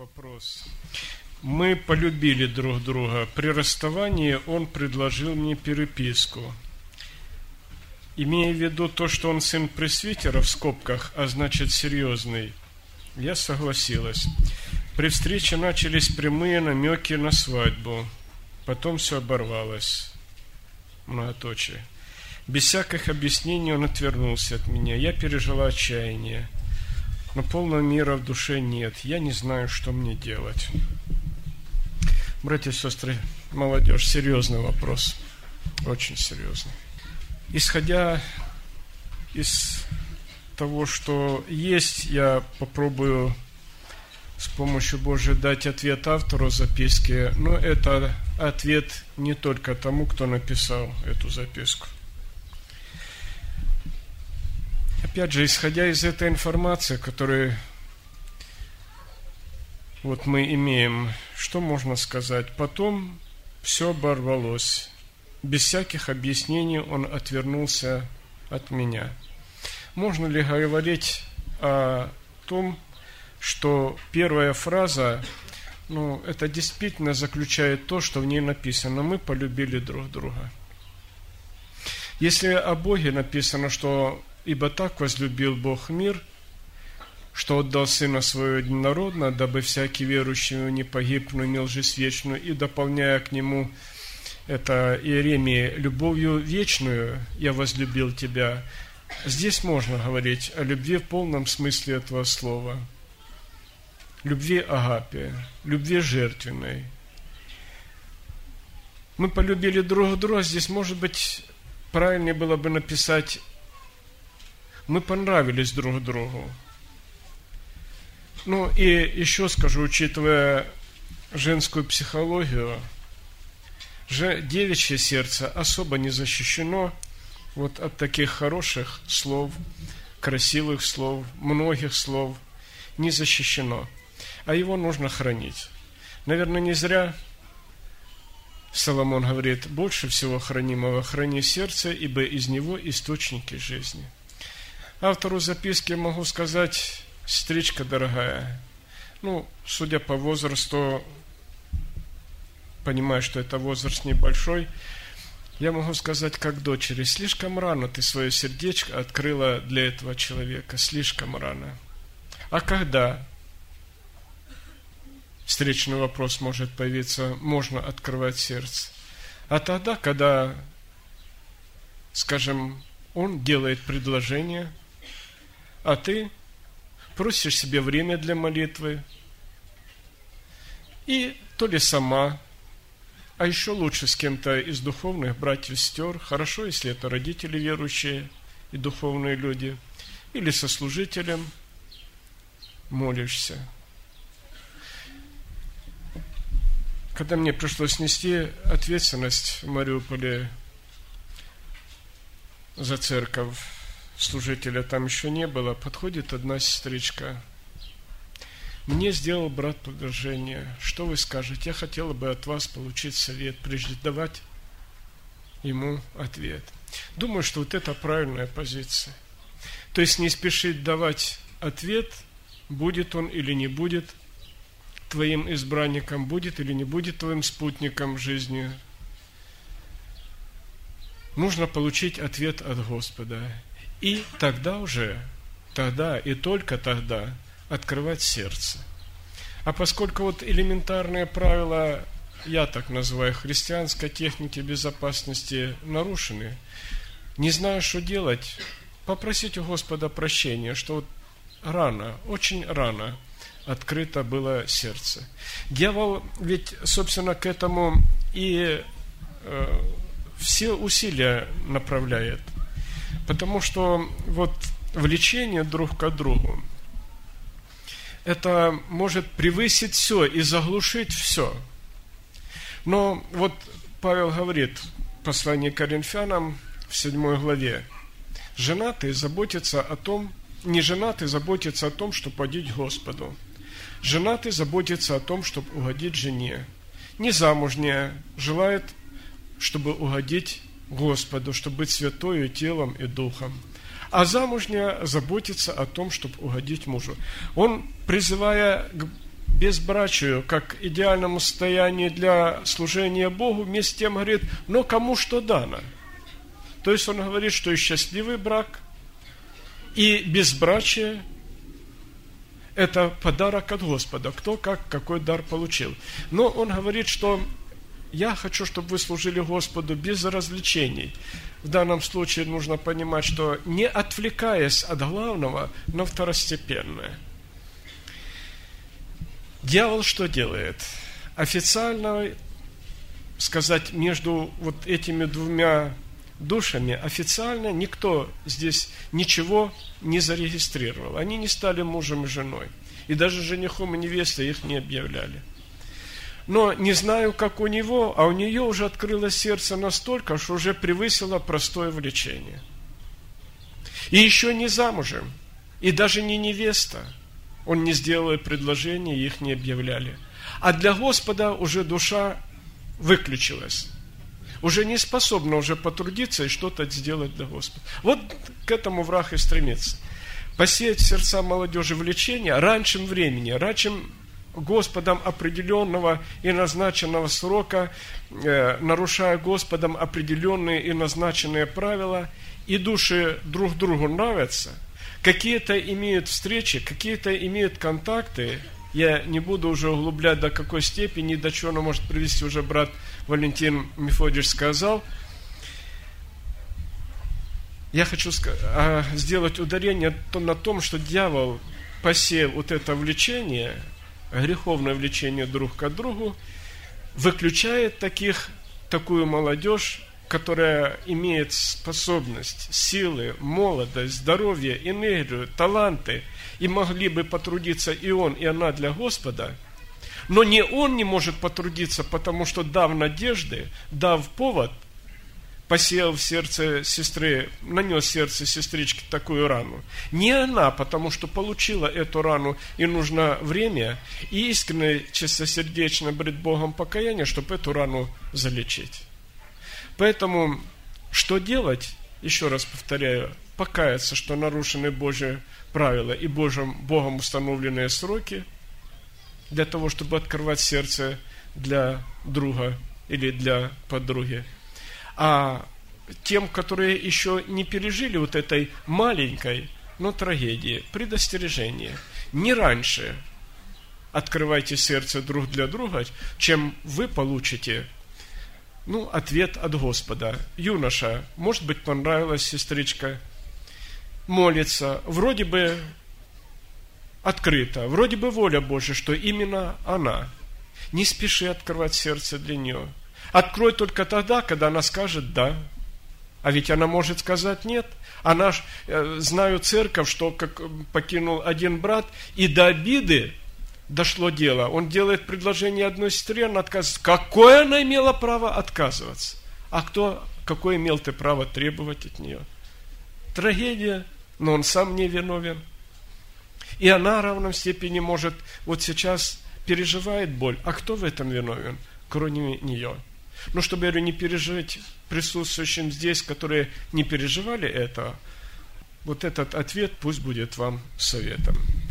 вопрос. Мы полюбили друг друга. При расставании он предложил мне переписку. Имея в виду то, что он сын пресвитера в скобках, а значит серьезный, я согласилась. При встрече начались прямые намеки на свадьбу. Потом все оборвалось. Многоточие. Без всяких объяснений он отвернулся от меня. Я пережила отчаяние. Но полного мира в душе нет. Я не знаю, что мне делать. Братья и сестры, молодежь, серьезный вопрос. Очень серьезный. Исходя из того, что есть, я попробую с помощью Божией дать ответ автору записки, но это ответ не только тому, кто написал эту записку. Опять же, исходя из этой информации, которую вот мы имеем, что можно сказать? Потом все оборвалось. Без всяких объяснений он отвернулся от меня. Можно ли говорить о том, что первая фраза, это действительно заключает то, что в ней написано: мы полюбили друг друга. Если о Боге написано, что «Ибо так возлюбил Бог мир, что отдал Сына Своего Единородного, дабы всякий верующий в Него не погиб, но имел жизнь вечную», и дополняя к нему это Иеремии: «Любовью вечную я возлюбил тебя». Здесь можно говорить о любви в полном смысле этого слова. Любви агапе, любви жертвенной. Мы полюбили друг друга. Здесь, может быть, правильнее было бы написать: мы понравились друг другу. И еще скажу, учитывая женскую психологию, девичье сердце особо не защищено вот от таких хороших слов, красивых слов, многих слов, не защищено. А его нужно хранить. Наверное, не зря Соломон говорит: больше всего хранимого храни сердце, ибо из него источники жизни. Автору записки могу сказать: сестричка дорогая, судя по возрасту, понимаю, что это возраст небольшой, я могу сказать как дочери: слишком рано ты свое сердечко открыла для этого человека, слишком рано. А когда встречный вопрос может появиться, можно открывать сердце? А тогда, когда, скажем, он делает предложение, а ты просишь себе время для молитвы, и то ли сама, а еще лучше с кем-то из духовных братьев и сестер, хорошо, если это родители верующие и духовные люди, или со служителем молишься. Когда мне пришлось нести ответственность в Мариуполе за церковь, служителя там еще не было, подходит одна сестричка: мне сделал брат предложение, что вы скажете? Я хотела бы от вас получить совет, прежде давать ему ответ. Думаю, что вот это правильная позиция. То есть не спешить давать ответ, будет он или не будет твоим избранником, будет или не будет твоим спутником в жизни. Нужно получить ответ от Господа. И тогда и только тогда открывать сердце. А поскольку вот элементарные правила, я так называю, христианской техники безопасности нарушены, не знаю, что делать, попросить у Господа прощения, что вот рано, очень рано открыто было сердце. Дьявол ведь, собственно, к этому и все усилия направляет. Потому что вот влечение друг к другу, это может превысить все и заглушить все. Но вот Павел говорит в послании к Коринфянам в 7 главе: женатый заботится о том, не женатый заботится о том, чтобы угодить Господу. Женатый заботится о том, чтобы угодить жене. Незамужняя желает, чтобы угодить Господу, чтобы быть святою телом и духом. А замужняя заботится о том, чтобы угодить мужу. Он, призывая к безбрачию, как идеальному состоянию для служения Богу, вместе с тем говорит, но кому что дано. То есть он говорит, что и счастливый брак, и безбрачие – это подарок от Господа, кто как, какой дар получил. Но он говорит, что я хочу, чтобы вы служили Господу без развлечений. В данном случае нужно понимать, что не отвлекаясь от главного на второстепенное. Дьявол что делает? Официально сказать между вот этими двумя душами, официально никто здесь ничего не зарегистрировал. Они не стали мужем и женой. И даже женихом и невестой их не объявляли. Но не знаю, как у него, а у нее уже открылось сердце настолько, что уже превысило простое влечение. И еще не замужем, и даже не невеста. Он не сделал предложение, их не объявляли. А для Господа уже душа выключилась. Уже не способна уже потрудиться и что-то сделать для Господа. Вот к этому враг и стремится. Посеять в сердца молодежи влечения раньше времени, раньше Господом определенного и назначенного срока, нарушая Господом определенные и назначенные правила, и души друг другу нравятся, какие-то имеют встречи, какие-то имеют контакты. Я не буду уже углублять, до какой степени, до чего оно может привести, уже брат Валентин Мефодьевич сказал. Я хочу сделать ударение на том, что дьявол, посеяв вот это влечение, греховное влечение друг к другу, выключает такую молодежь, которая имеет способность, силы, молодость, здоровье, энергию, таланты, и могли бы потрудиться и он, и она для Господа, но не он не может потрудиться, потому что, дав надежды, дав повод, посеял в сердце сестры, нанес в сердце сестрички такую рану. Не она, потому что получила эту рану, и нужно время, и искренне, чистосердечно пред Богом покаяние, чтобы эту рану залечить. Поэтому, что делать? Еще раз повторяю, покаяться, что нарушены Божьи правила и Богом установленные сроки, для того, чтобы открывать сердце для друга или для подруги. А тем, которые еще не пережили вот этой маленькой, но трагедии, предостережение, не раньше открывайте сердце друг для друга, чем вы получите ответ от Господа. Юноша, может быть, понравилась сестричка, молится, вроде бы открыто, вроде бы воля Божья, что именно она. Не спеши открывать сердце для нее. Открой только тогда, когда она скажет «да». А ведь она может сказать «нет». Она знаю церковь, что как покинул один брат, и до обиды дошло дело. Он делает предложение одной сестре, она отказывается. Какое она имела право отказываться? А какое имел ты право требовать от нее? Трагедия, но он сам не виновен. И она в равной степени может, вот сейчас переживает боль. А кто в этом виновен, кроме нее? Но чтобы, я говорю, не пережить присутствующим здесь, которые не переживали это, вот этот ответ пусть будет вам советом.